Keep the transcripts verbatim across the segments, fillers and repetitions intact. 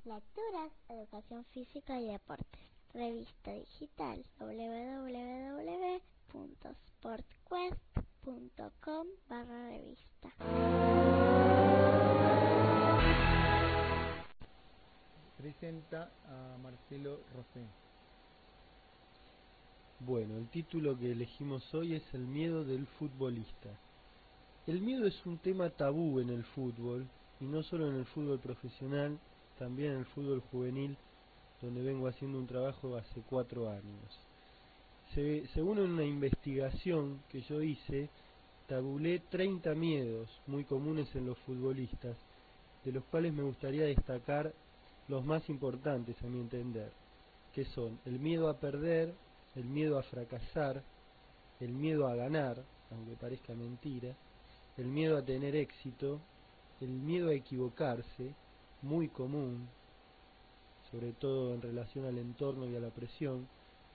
Lecturas, educación física y deportes. Revista digital w w w punto sportquest punto com barra revista. Presenta a Marcelo Rosé. Bueno, el título que elegimos hoy es El miedo del futbolista. El miedo es un tema tabú en el fútbol, y no solo en el fútbol profesional, también en el fútbol juvenil, donde vengo haciendo un trabajo hace cuatro años. Se, según una investigación que yo hice, tabulé treinta miedos muy comunes en los futbolistas, de los cuales me gustaría destacar los más importantes a mi entender, que son el miedo a perder, el miedo a fracasar, el miedo a ganar, aunque parezca mentira, el miedo a tener éxito, el miedo a equivocarse, muy común, sobre todo en relación al entorno y a la presión,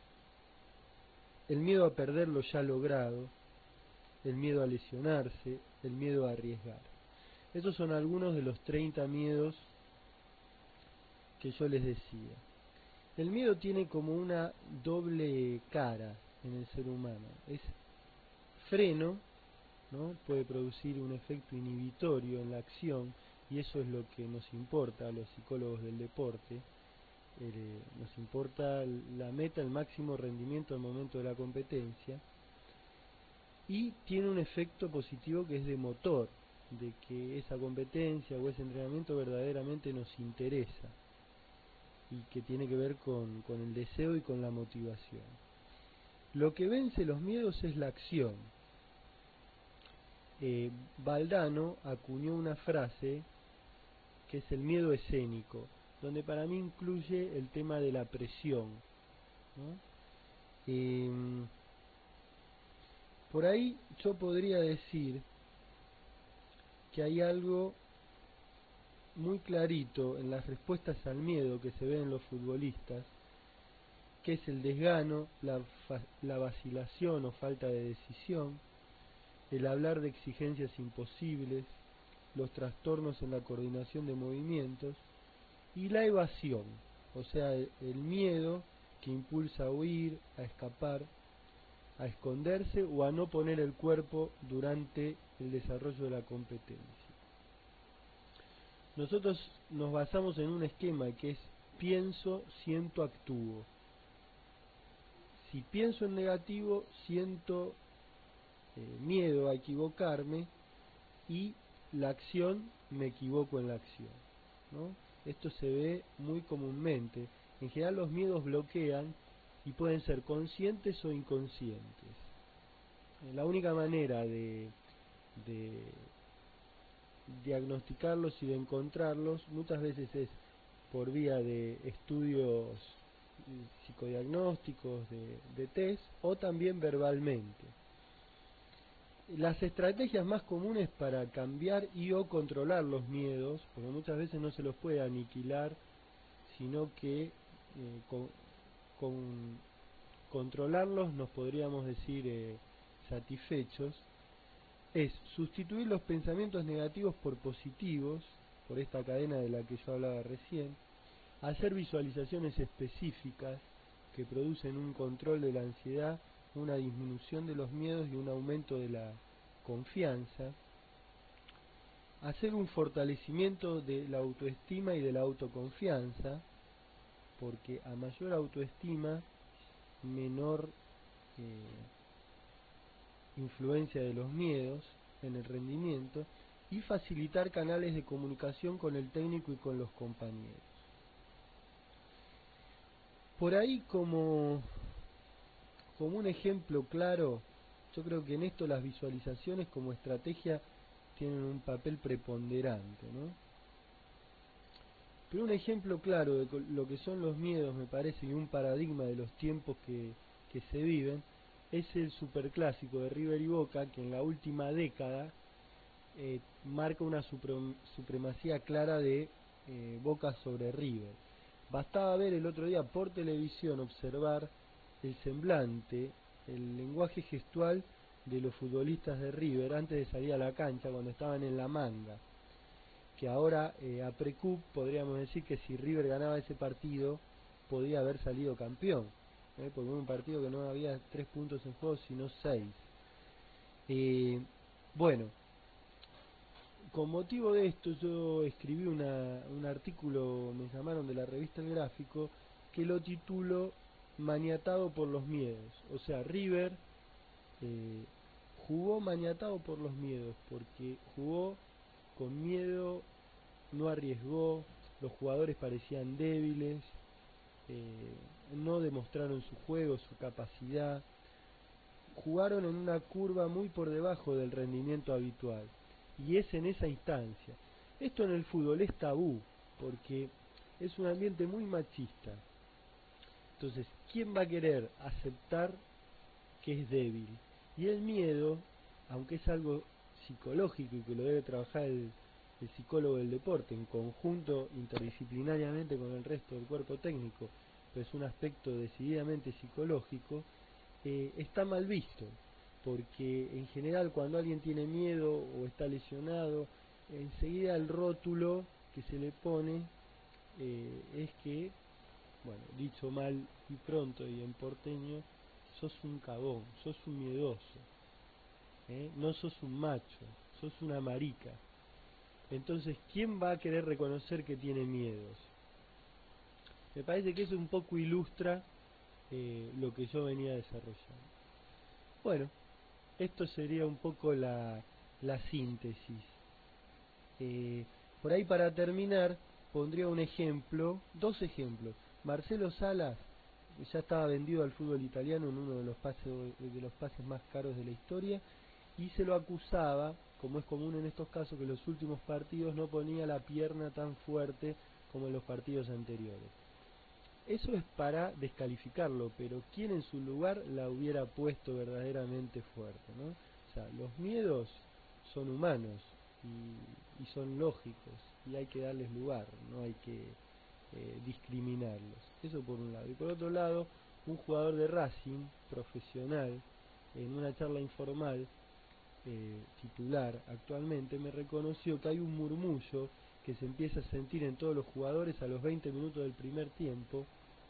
el miedo a perder lo ya logrado, el miedo a lesionarse, el miedo a arriesgar. Esos son algunos de los treinta miedos que yo les decía. El miedo tiene como una doble cara en el ser humano. Es freno, ¿no? Puede producir un efecto inhibitorio en la acción, y eso es lo que nos importa a los psicólogos del deporte. Eh, nos importa la meta, el máximo rendimiento al momento de la competencia, y tiene un efecto positivo que es de motor, de que esa competencia o ese entrenamiento verdaderamente nos interesa, y que tiene que ver con, con el deseo y con la motivación. Lo que vence los miedos es la acción. Eh, Valdano acuñó una frase que es el miedo escénico, donde para mí incluye el tema de la presión, ¿no? Eh, por ahí yo podría decir que hay algo muy clarito en las respuestas al miedo que se ve en los futbolistas, que es el desgano, la, la vacilación o falta de decisión, el hablar de exigencias imposibles, los trastornos en la coordinación de movimientos y la evasión, o sea, el, el miedo que impulsa a huir, a escapar, a esconderse o a no poner el cuerpo durante el desarrollo de la competencia. Nosotros nos basamos en un esquema que es pienso, siento, actúo. Si pienso en negativo, siento eh, miedo a equivocarme, y la acción, me equivoco en la acción, ¿no? Esto se ve muy comúnmente. En general los miedos bloquean y pueden ser conscientes o inconscientes. La única manera de, de diagnosticarlos y de encontrarlos muchas veces es por vía de estudios psicodiagnósticos, de, de test, o también verbalmente. Las estrategias más comunes para cambiar y o controlar los miedos, porque muchas veces no se los puede aniquilar, sino que eh, con, con controlarlos nos podríamos decir eh, satisfechos, es sustituir los pensamientos negativos por positivos, por esta cadena de la que yo hablaba recién, hacer visualizaciones específicas que producen un control de la ansiedad, una disminución de los miedos y un aumento de la confianza, hacer un fortalecimiento de la autoestima y de la autoconfianza, porque a mayor autoestima, menor eh, influencia de los miedos en el rendimiento, y facilitar canales de comunicación con el técnico y con los compañeros. Por ahí como, como un ejemplo claro, yo creo que en esto las visualizaciones como estrategia tienen un papel preponderante, ¿no? Pero un ejemplo claro de lo que son los miedos, me parece, y un paradigma de los tiempos que, que se viven, es el superclásico de River y Boca, que en la última década eh, marca una supre- supremacía clara de eh, Boca sobre River. Bastaba ver el otro día por televisión, observar el semblante, el lenguaje gestual de los futbolistas de River antes de salir a la cancha, cuando estaban en la manga, que ahora eh, a Precup podríamos decir que si River ganaba ese partido podía haber salido campeón, ¿eh? porque en un partido que no había tres puntos en juego sino seis. Eh, bueno, con motivo de esto yo escribí una, un artículo, me llamaron de la revista El Gráfico, que lo titulo Maniatado por los miedos. O sea, River eh, jugó maniatado por los miedos, porque jugó con miedo, no arriesgó, los jugadores parecían débiles, eh, no demostraron su juego, su capacidad, jugaron en una curva muy por debajo del rendimiento habitual. Y es en esa instancia. Esto en el fútbol es tabú, porque es un ambiente muy machista. Entonces, ¿quién va a querer aceptar que es débil? Y el miedo, aunque es algo psicológico y que lo debe trabajar el, el psicólogo del deporte en conjunto interdisciplinariamente con el resto del cuerpo técnico, pero es un aspecto decididamente psicológico, eh, está mal visto, porque en general cuando alguien tiene miedo o está lesionado, enseguida el rótulo que se le pone eh, es que, bueno, dicho mal y pronto y en porteño, sos un cagón, sos un miedoso, ¿eh? No sos un macho, sos una marica. Entonces, ¿quién va a querer reconocer que tiene miedos? Me parece que eso un poco ilustra eh, lo que yo venía desarrollando. Bueno, esto sería un poco la, la síntesis. Eh, por ahí para terminar, pondría un ejemplo, dos ejemplos. Marcelo Salas ya estaba vendido al fútbol italiano en uno de los pases, de los pases más caros de la historia, y se lo acusaba, como es común en estos casos, que en los últimos partidos no ponía la pierna tan fuerte como en los partidos anteriores. Eso es para descalificarlo, pero ¿quién en su lugar la hubiera puesto verdaderamente fuerte, ¿no? O sea, los miedos son humanos y, y son lógicos y hay que darles lugar, no hay que eh, discriminarlos. Eso por un lado. Y por otro lado, un jugador de Racing profesional, en una charla informal, eh, titular actualmente, me reconoció que hay un murmullo que se empieza a sentir en todos los jugadores a los veinte minutos del primer tiempo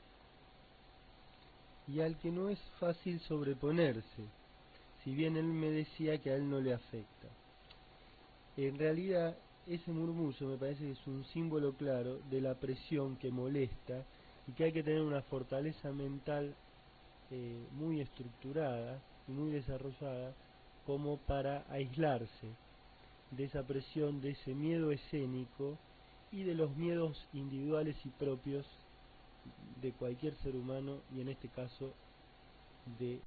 y al que no es fácil sobreponerse, si bien él me decía que a él no le afecta. En realidad ese murmullo me parece que es un símbolo claro de la presión que molesta y que hay que tener una fortaleza mental eh, muy estructurada y muy desarrollada como para aislarse de esa presión, de ese miedo escénico y de los miedos individuales y propios de cualquier ser humano y en este caso de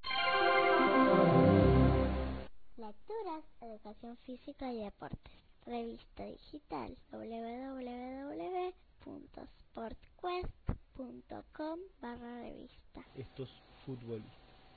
Lecturas, educación física y deportes. Revista digital w w w punto sportquest punto com barra revista. estos futbolistas.